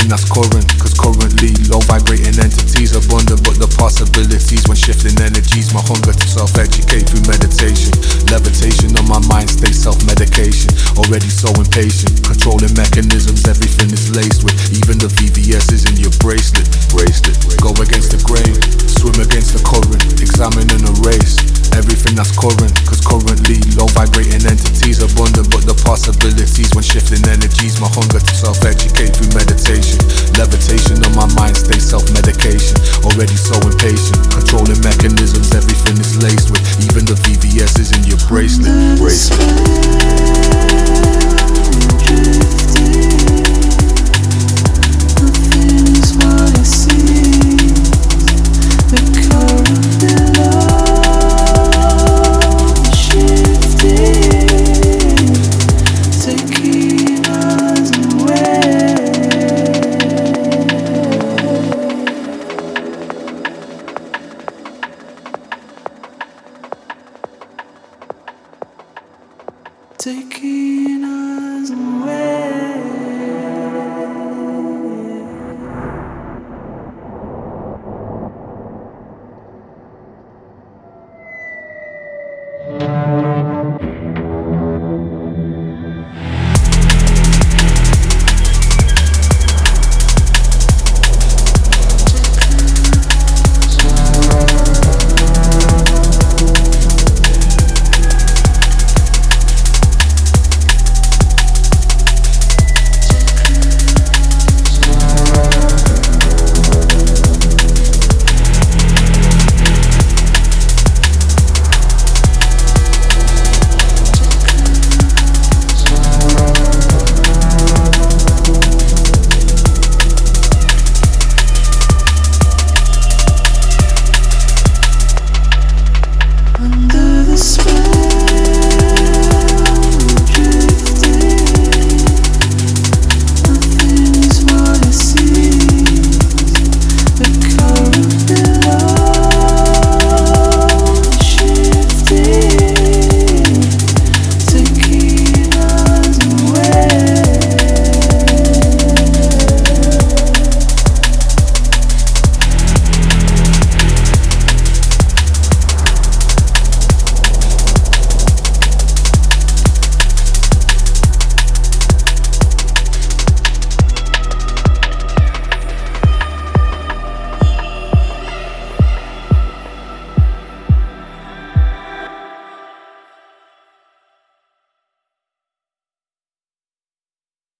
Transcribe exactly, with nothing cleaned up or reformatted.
everything that's current. Cause currently low vibrating entities abundant, but the possibilities when shifting energies. My hunger to self-educate through meditation. Levitation on my mind, stay self-medication. Already so impatient, controlling mechanisms, everything is laced with. Even the V V S is in your bracelet. Bracelet. Go against the grain, swim against the current, examine and erase everything that's current. Cause currently low vibrating entities abundant, but the possibilities when shifting energies. My hunger to self-educate through meditation. Levitation on my mind, stay self-medication. Already so impatient, controlling mechanisms, everything is laced with. Even the V V S is in your bracelet. Bracelet. Taking